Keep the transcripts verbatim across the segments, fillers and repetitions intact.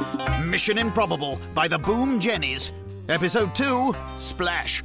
Mission Improbable by the Boom Jennies. Episode two, Splash.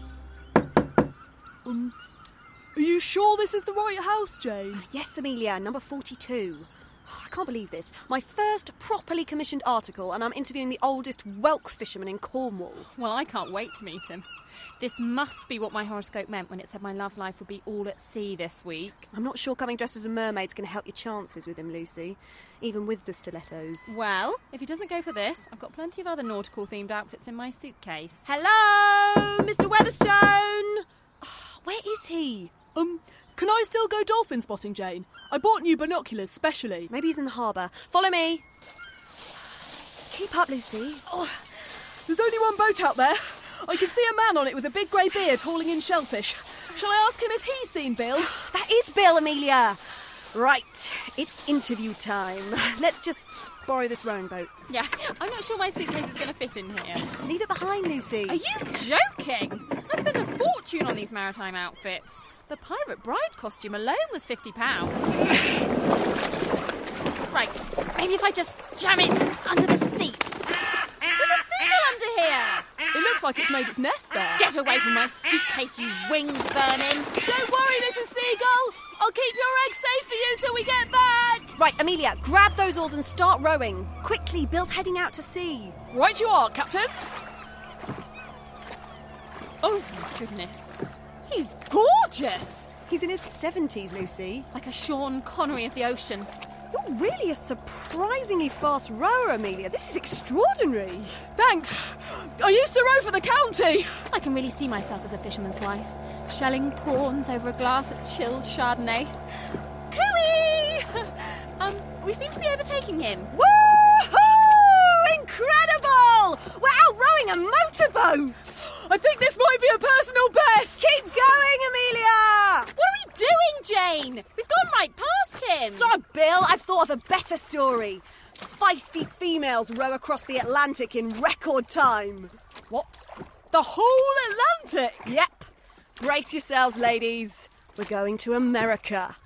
Um, are you sure this is the right house, Jane? Yes, Amelia, number forty-two. Oh, I can't believe this. My first properly commissioned article, and I'm interviewing the oldest whelk fisherman in Cornwall. Well, I can't wait to meet him. This must be what my horoscope meant when it said my love life would be all at sea this week. I'm not sure coming dressed as a mermaid's going to help your chances with him, Lucy, even with the stilettos. Well, if he doesn't go for this, I've got plenty of other nautical-themed outfits in my suitcase. Hello, Mister Weatherstone! Oh, where is he? Um, can I still go dolphin spotting, Jane? I bought new binoculars specially. Maybe he's in the harbour. Follow me. Keep up, Lucy. Oh, there's only one boat out there. I can see a man on it with a big grey beard hauling in shellfish. Shall I ask him if he's seen Bill? That is Bill, Amelia. Right, it's interview time. Let's just borrow this rowing boat. Yeah, I'm not sure my suitcase is going to fit in here. Leave it behind, Lucy. Are you joking? I spent a fortune on these maritime outfits. The Pirate Bride costume alone was fifty pounds. Right, maybe if I just jam it under the seat. There's a seagull under here. It looks like it's made its nest there. Get away from my suitcase, you winged vermin. Don't worry, Missus Seagull. I'll keep your eggs safe for you till we get back. Right, Amelia, grab those oars and start rowing. Quickly, Bill's heading out to sea. Right you are, Captain. Oh, my goodness. He's gorgeous. He's in his seventies, Lucy. Like a Sean Connery of the ocean. You're really a surprisingly fast rower, Amelia. This is extraordinary. Thanks. I used to row for the county. I can really see myself as a fisherman's wife, shelling prawns over a glass of chilled Chardonnay. Cooey! um, we seem to be overtaking him. Woohoo! Incredible! We're out rowing a motorboat! I think this might be a personal best. Keep going, Amelia! What are we doing, Jane? We've gone right past him. So, Bill, I've thought of a better story. Feisty females row across the Atlantic in record time. What? The whole Atlantic? Yep. Brace yourselves, ladies. We're going to America.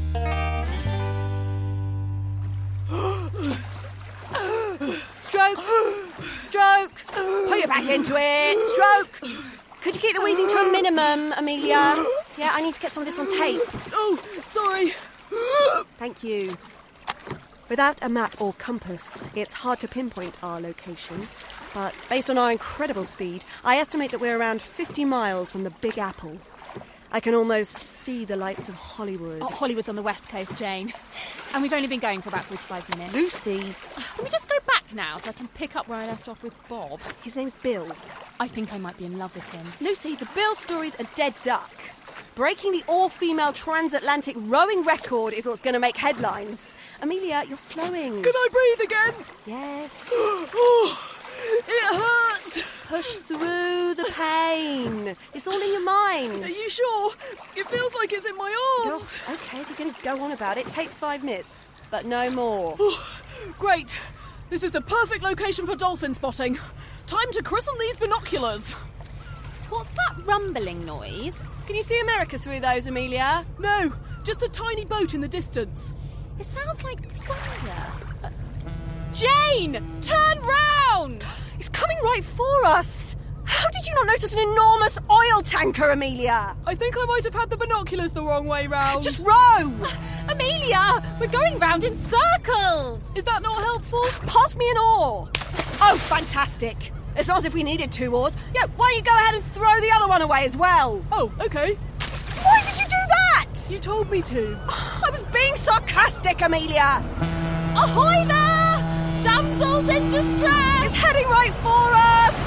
Stroke. Stroke. Put your back into it. Stroke. Could you keep the wheezing to a minimum, Amelia? Yeah, I need to get some of this on tape. Oh, sorry. Thank you. Without a map or compass, it's hard to pinpoint our location. But based on our incredible speed, I estimate that we're around fifty miles from the Big Apple. I can almost see the lights of Hollywood. Oh, Hollywood's on the west coast, Jane. And we've only been going for about forty-five minutes. Lucy. Let me just go back now so I can pick up where I left off with Bob. His name's Bill. I think I might be in love with him. Lucy, the Bill story's a dead duck. Breaking the all-female transatlantic rowing record is what's going to make headlines. Amelia, you're slowing. Can I breathe again? Yes. Oh, it hurts. Push through the pain. It's all in your mind. Are you sure? It feels like it's in my arms. Oh, okay, if you're going to go on about it, take five minutes, but no more. Oh, great. This is the perfect location for dolphin spotting. Time to christen these binoculars. What's that rumbling noise? Can you see America through those, Amelia? No, just a tiny boat in the distance. It sounds like thunder. Uh, Jane! Turn round! It's coming right for us. How did you not notice an enormous oil tanker, Amelia? I think I might have had the binoculars the wrong way round. Just row! Amelia! We're going round in circles! Is that not helpful? Pass me an oar. Oh, fantastic. It's not as if we needed two oars. Yeah, why don't you go ahead and throw the other one away as well? Oh, okay. Why did you do that? You told me to. I was being sarcastic, Amelia. Ahoy there! Damsels in distress! It's heading right for us!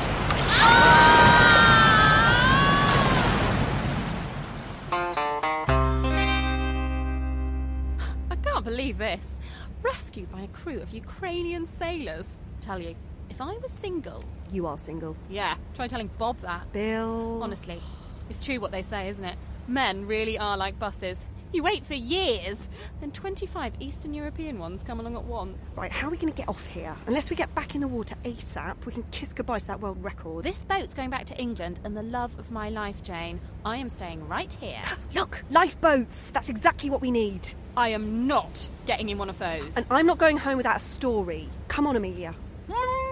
I can't believe this. Rescued by a crew of Ukrainian sailors. Tell you, if I was single... You are single. Yeah, try telling Bob that. Bill... Honestly, it's true what they say, isn't it? Men really are like buses. You wait for years, then twenty-five Eastern European ones come along at once. Right, how are we going to get off here? Unless we get back in the water ASAP, we can kiss goodbye to that world record. This boat's going back to England and the love of my life, Jane. I am staying right here. Look, lifeboats! That's exactly what we need. I am not getting in one of those. And I'm not going home without a story. Come on, Amelia.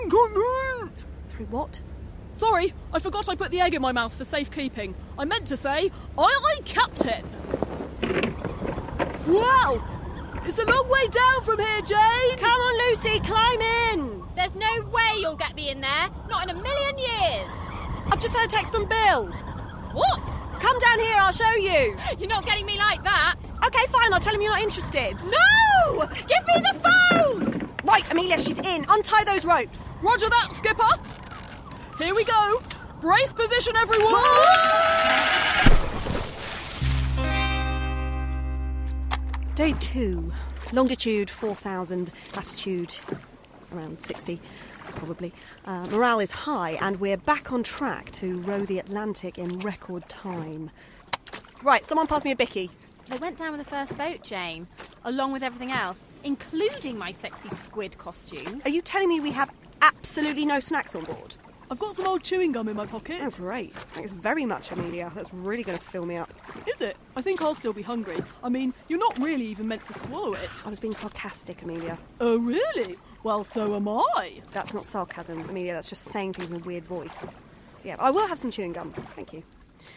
Through what? Sorry, I forgot I put the egg in my mouth for safekeeping. I meant to say, aye aye, Captain. Wow! It's a long way down from here, Jane! Come on, Lucy, climb in! There's no way you'll get me in there. Not in a million years. I've just had a text from Bill. What? Come down here, I'll show you. You're not getting me like that. Okay, fine, I'll tell him you're not interested. No! Give me the phone! Right, Amelia, she's in. Untie those ropes. Roger that, Skipper. Here we go. Brace position, everyone! Day two. Longitude four thousand, latitude around sixty, probably. Uh, morale is high, and we're back on track to row the Atlantic in record time. Right, someone pass me a bicky. They went down with the first boat, Jane, along with everything else, including my sexy squid costume. Are you telling me we have absolutely no snacks on board? I've got some old chewing gum in my pocket. Oh, great. Thanks very much, Amelia. That's really going to fill me up. Is it? I think I'll still be hungry. I mean, you're not really even meant to swallow it. I was being sarcastic, Amelia. Oh, really? Well, so am I. That's not sarcasm, Amelia. That's just saying things in a weird voice. Yeah, I will have some chewing gum. Thank you.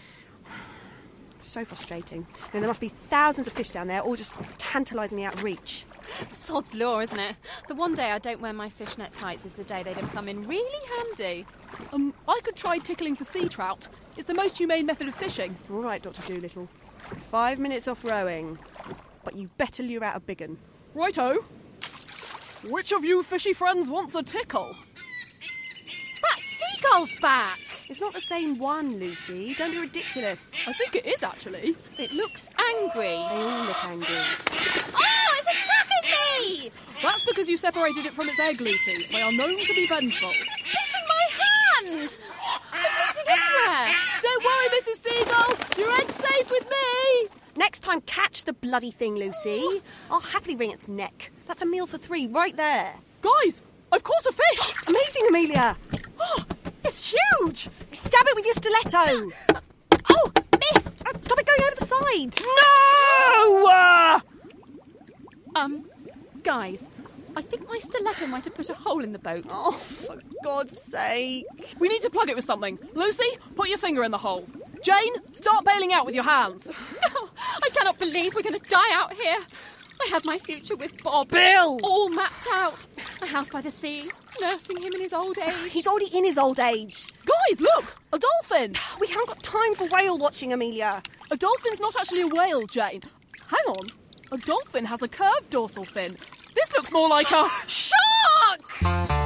So frustrating. I mean, there must be thousands of fish down there, all just tantalisingly out of reach. Sod's law, isn't it? The one day I don't wear my fishnet tights is the day they'd have come in really handy. Um, I could try tickling for sea trout. It's the most humane method of fishing. All right, Doctor Dolittle. Five minutes off rowing. But you better lure out a big un. Righto. Which of you fishy friends wants a tickle? That seagull's back! It's not the same one, Lucy. Don't be ridiculous. I think it is, actually. It looks angry. They all look angry. Oh, it's attacking me! That's because you separated it from its egg, Lucy. They are known to be vengeful. It's bitten my hand! I'm bleeding everywhere! Don't worry, Missus Seagull. Your egg's safe with me. Next time, catch the bloody thing, Lucy. I'll happily wring its neck. That's a meal for three right there. Guys, I've caught a fish. Amazing, Amelia. Oh, it's huge. Stab it with your stiletto. Oh, missed! Uh, stop it going over the side. No! Um, guys, I think my stiletto might have put a hole in the boat. Oh, for God's sake. We need to plug it with something. Lucy, put your finger in the hole. Jane, start bailing out with your hands. Oh, I cannot believe we're going to die out here. I had my future with Bob. Bill! All mapped out. A house by the sea, nursing him in his old age. He's already in his old age. Guys, look! A dolphin! We haven't got time for whale watching, Amelia. A dolphin's not actually a whale, Jane. Hang on. A dolphin has a curved dorsal fin. This looks more like a... Shark!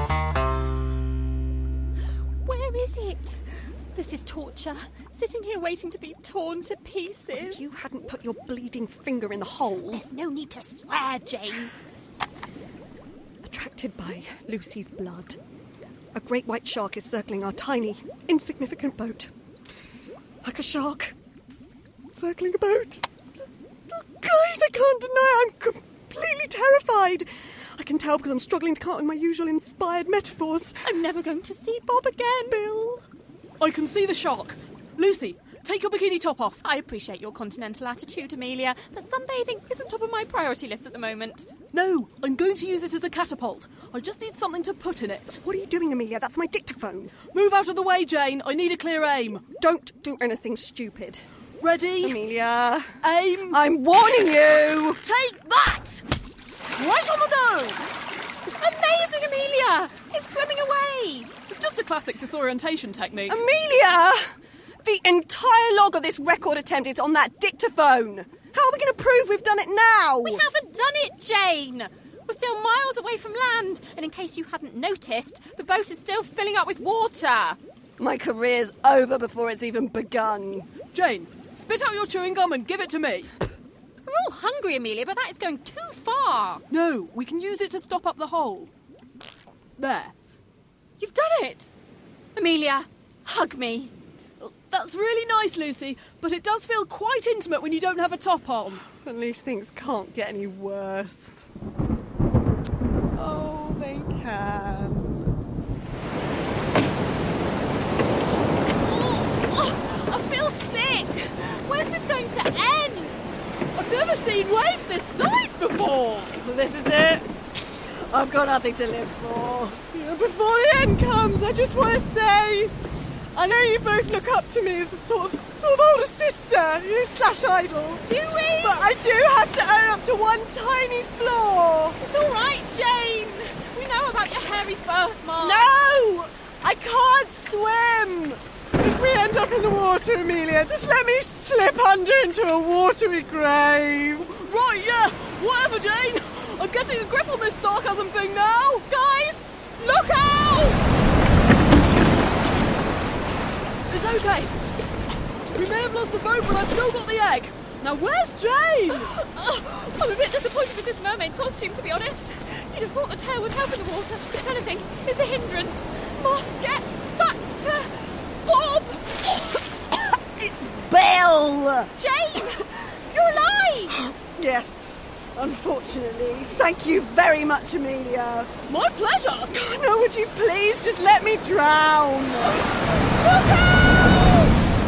Where is it? This is torture. Sitting here waiting to be torn to pieces. If you hadn't put your bleeding finger in the hole... There's no need to swear, Jane. Attracted by Lucy's blood, a great white shark is circling our tiny, insignificant boat. Like a shark, circling a boat. Guys, I can't deny I'm completely terrified. I can tell because I'm struggling to come up with my usual inspired metaphors. I'm never going to see Bob again. Bill. I can see the shark. Lucy, take your bikini top off. I appreciate your continental attitude, Amelia, but sunbathing isn't top of my priority list at the moment. No, I'm going to use it as a catapult. I just need something to put in it. What are you doing, Amelia? That's my dictaphone. Move out of the way, Jane. I need a clear aim. Don't do anything stupid. Ready? Amelia. Aim. I'm warning you. Take that! Right on the nose! Amazing, Amelia! It's swimming away! It's just a classic disorientation technique. Amelia! The entire log of this record attempt is on that dictaphone. How are we going to prove we've done it now? We haven't done it, Jane! We're still miles away from land, and in case you hadn't noticed, the boat is still filling up with water. My career's over before it's even begun. Jane, spit out your chewing gum and give it to me. We're all hungry, Amelia, but that is going too far. No, we can use it to stop up the hole. There. You've done it! Amelia, hug me. That's really nice, Lucy, but it does feel quite intimate when you don't have a top on. At least things can't get any worse. Oh, they can. Oh, I feel sick. When's this going to end? I've never seen waves this size before. This is it. I've got nothing to live for. Yeah, before the end comes, I just want to say, I know you both look up to me as a sort of, sort of older sister, you know, slash idol. Do we? But I do have to own up to one tiny flaw. It's all right, Jane. We know about your hairy birthmark. No! I can't swim! If we end up in the water, Amelia, just let me slip under into a watery grave. Right, yeah, whatever, Jane. I'm getting a grip on this sarcasm thing now. Guys, look out! It's okay. We may have lost the boat, but I've still got the egg. Now, where's Jane? Oh, I'm a bit disappointed with this mermaid costume, to be honest. You'd have thought the tail would help in the water. If anything, it's a hindrance. Must get back to Bob. It's Bill! Jane, you're alive! Yes, unfortunately. Thank you very much, Amelia. My pleasure. Now, would you please just let me drown? Look out!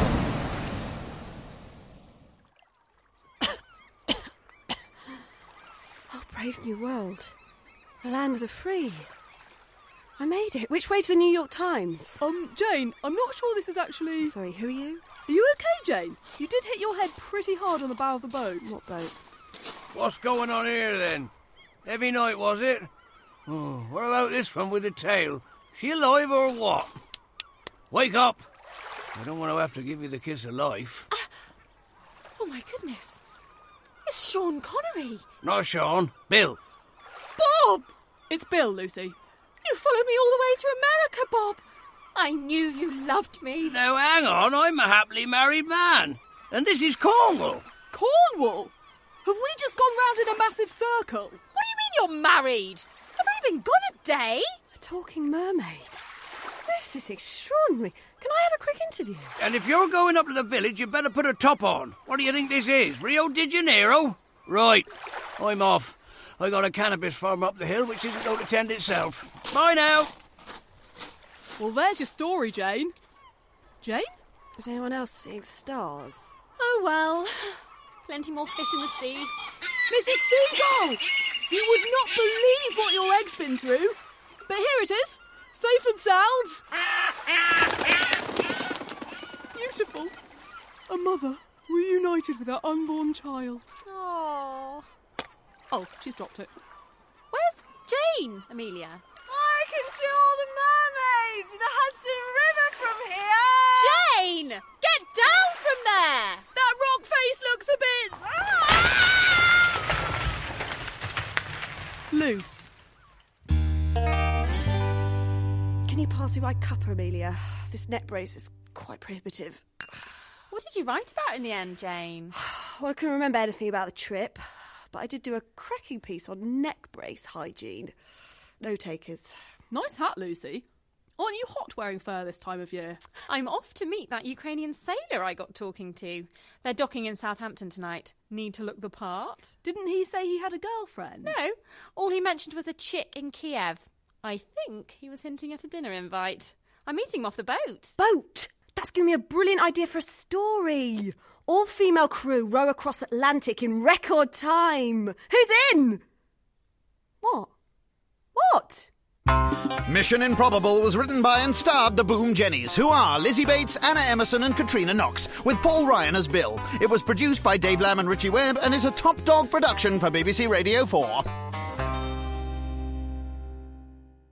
Oh, brave new world. The land of the free. I made it. Which way to the New York Times? Um, Jane, I'm not sure this is actually... Sorry, who are you? Are you okay, Jane? You did hit your head pretty hard on the bow of the boat. What boat? What's going on here, then? Heavy night, was it? Oh, what about this one with the tail? She alive or what? Wake up! I don't want to have to give you the kiss of life. Uh, oh, my goodness. It's Sean Connery. Not Sean. Bill. Bob! It's Bill, Lucy. You followed me all the way to America, Bob. I knew you loved me. Now, hang on. I'm a happily married man. And this is Cornwall. Cornwall? Have we just gone round in a massive circle? What do you mean you're married? I've only been gone a day. A talking mermaid. This is extraordinary. Can I have a quick interview? And if you're going up to the village, you better put a top on. What do you think this is, Rio de Janeiro? Right. I'm off. I got a cannabis farm up the hill, which isn't going to tend itself. Bye now. Well, there's your story, Jane. Jane? Is anyone else seeing stars? Oh, well. Plenty more fish in the sea. Missus Seagull! You would not believe what your egg's been through. But here it is. Safe and sound. Beautiful. A mother reunited with her unborn child. Oh. Oh, she's dropped it. Where's Jane, Amelia? I can see all the mermaids in the Hudson River from here! Jane! Get down from there! That rock face looks a bit... loose. Can you pass me my cuppa, Amelia? This neck brace is quite prohibitive. What did you write about in the end, Jane? Well, I couldn't remember anything about the trip, but I did do a cracking piece on neck brace hygiene. No takers. Nice hat, Lucy. Aren't you hot wearing fur this time of year? I'm off to meet that Ukrainian sailor I got talking to. They're docking in Southampton tonight. Need to look the part. Didn't he say he had a girlfriend? No. All he mentioned was a chick in Kiev. I think he was hinting at a dinner invite. I'm meeting him off the boat. Boat? That's given me a brilliant idea for a story. All-female crew row across Atlantic in record time. Who's in? What? What? Mission Improbable was written by and starred the Boom Jennies, who are Lizzie Bates, Anna Emerson and Katrina Knox, with Paul Ryan as Bill. It was produced by Dave Lamb and Richie Webb and is a top dog production for B B C Radio four.